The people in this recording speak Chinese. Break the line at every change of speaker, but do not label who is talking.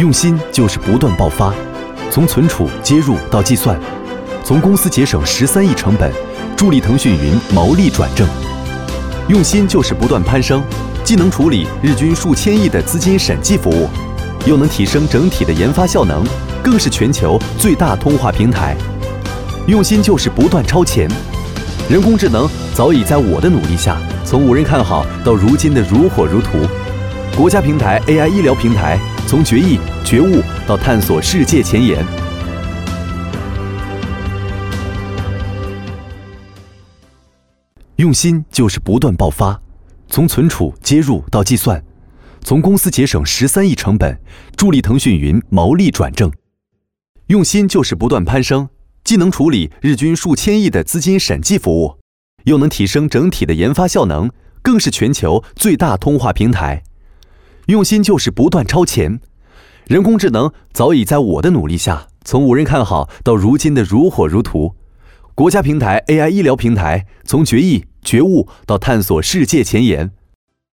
用心就是不断爆发，从存储、接入到计算，从公司节省13亿成本，助力腾讯云毛利转正。用心就是不断攀升，既能处理日均数千亿的资金审计服务，又能提升整体的研发效能，更是全球最大通话平台。用心就是不断超前，人工智能早已在我的努力下，从无人看好到如今的如火如荼。国家平台 AI 医疗平台，从决议、觉悟到探索世界前沿。用心就是不断爆发，从存储、接入到计算，从公司节省13亿成本，助力腾讯云毛利转正。用心就是不断攀升，既能处理日均数千亿的资金审计服务，又能提升整体的研发效能，更是全球最大通话平台。用心就是不断超前，人工智能早已在我的努力下，从无人看好到如今的如火如荼。国家平台 AI 医疗平台，从决议、觉悟到探索世界前沿。